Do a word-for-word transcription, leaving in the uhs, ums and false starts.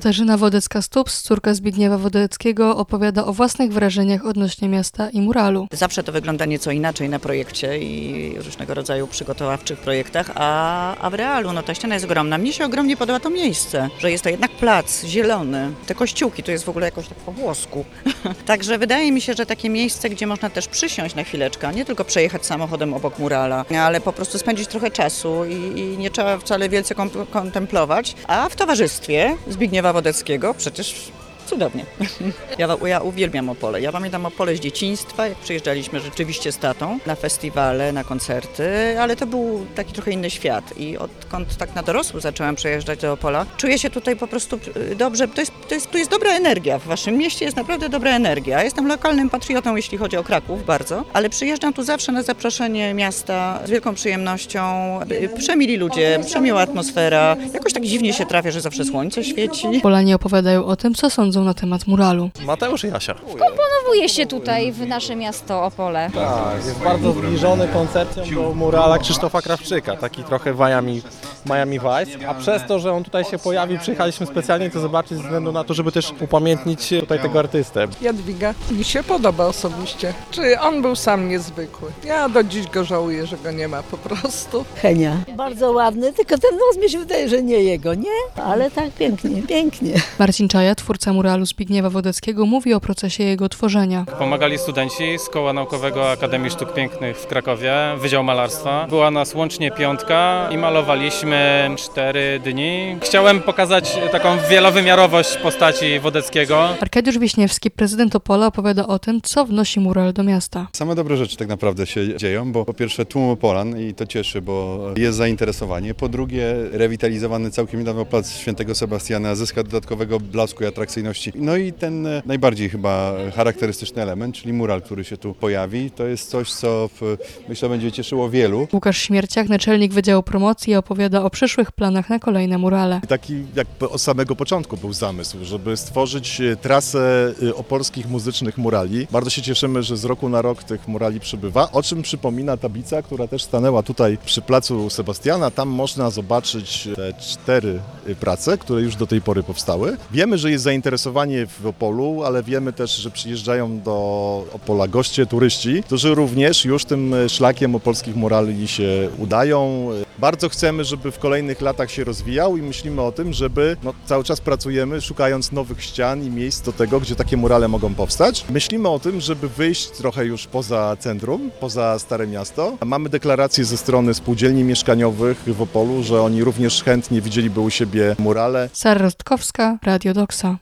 Katarzyna Wodecka-Stubbs, córka Zbigniewa Wodeckiego, opowiada o własnych wrażeniach odnośnie miasta i muralu. Zawsze to wygląda nieco inaczej na projekcie i różnego rodzaju przygotowawczych projektach, a, a w realu no, ta ściana jest ogromna. Mnie się ogromnie podoba to miejsce, że jest to jednak plac zielony. Te kościółki to jest w ogóle jakoś tak po włosku. Także wydaje mi się, że takie miejsce, gdzie można też przysiąść na chwileczkę, nie tylko przejechać samochodem obok murala, ale po prostu spędzić trochę czasu i, i nie trzeba wcale wielce kontemplować, a w towarzystwie Zbigniewa Wodeckiego przecież cudownie. Ja, ja uwielbiam Opole. Ja pamiętam Opole z dzieciństwa, jak przyjeżdżaliśmy rzeczywiście z tatą na festiwale, na koncerty, ale to był taki trochę inny świat i odkąd tak na dorosły zaczęłam przejeżdżać do Opola, czuję się tutaj po prostu dobrze. To jest, to jest, tu jest dobra energia. W waszym mieście jest naprawdę dobra energia. Ja jestem lokalnym patriotą, jeśli chodzi o Kraków, bardzo, ale przyjeżdżam tu zawsze na zaproszenie miasta z wielką przyjemnością. Przemili ludzie, przemiła atmosfera. Jakoś tak dziwnie się trafia, że zawsze słońce świeci. Polanie opowiadają o tym, co sądzą na temat muralu. Mateusz i Jasia. Komponowuje się tutaj w nasze miasto Opole. Tak, jest bardzo zbliżony koncepcją do murala Krzysztofa Krawczyka, taki trochę Miami, Miami Vice, a przez to, że on tutaj się pojawił, przyjechaliśmy specjalnie to zobaczyć ze względu na to, żeby też upamiętnić tutaj tego artystę. Jadwiga. Mi się podoba osobiście. Czy on był sam niezwykły. Ja do dziś go żałuję, że go nie ma po prostu. Henia. Bardzo ładny, tylko ten nos mi się wydaje, że nie jego, nie? Ale tak pięknie, pięknie. Marcin Czaja, twórca muralu Zbigniewa Wodeckiego, mówi o procesie jego tworzenia. Pomagali studenci z Koła Naukowego Akademii Sztuk Pięknych w Krakowie, Wydział Malarstwa. Była nas łącznie piątka i malowaliśmy cztery dni. Chciałem pokazać taką wielowymiarowość postaci Wodeckiego. Arkadiusz Wiśniewski, prezydent Opola, opowiada o tym, co wnosi mural do miasta. Same dobre rzeczy tak naprawdę się dzieją, bo po pierwsze tłum Opolan i to cieszy, bo jest zainteresowanie. Po drugie rewitalizowany całkiem niedawno plac Świętego Sebastiana zyska dodatkowego blasku i atrakcyjności. No i ten najbardziej chyba charakterystyczny element, czyli mural, który się tu pojawi, to jest coś, co w, myślę będzie cieszyło wielu. Łukasz Śmierciak, naczelnik Wydziału Promocji, opowiada o przyszłych planach na kolejne murale. Taki jakby od samego początku był zamysł, żeby stworzyć trasę opolskich muzycznych murali. Bardzo się cieszymy, że z roku na rok tych murali przybywa, o czym przypomina tablica, która też stanęła tutaj przy placu Sebastiana. Tam można zobaczyć te cztery prace, które już do tej pory powstały. Wiemy, że jest zainteresowanie w Opolu, ale wiemy też, że przyjeżdżają do Opola goście, turyści, którzy również już tym szlakiem opolskich murali się udają. Bardzo chcemy, żeby w kolejnych latach się rozwijał i myślimy o tym, żeby no, cały czas pracujemy, szukając nowych ścian i miejsc do tego, gdzie takie murale mogą powstać. Myślimy o tym, żeby wyjść trochę już poza centrum, poza Stare Miasto. Mamy deklarację ze strony spółdzielni mieszkaniowych w Opolu, że oni również chętnie widzieliby u siebie murale. Sara Rostkowska, Radio Doksa.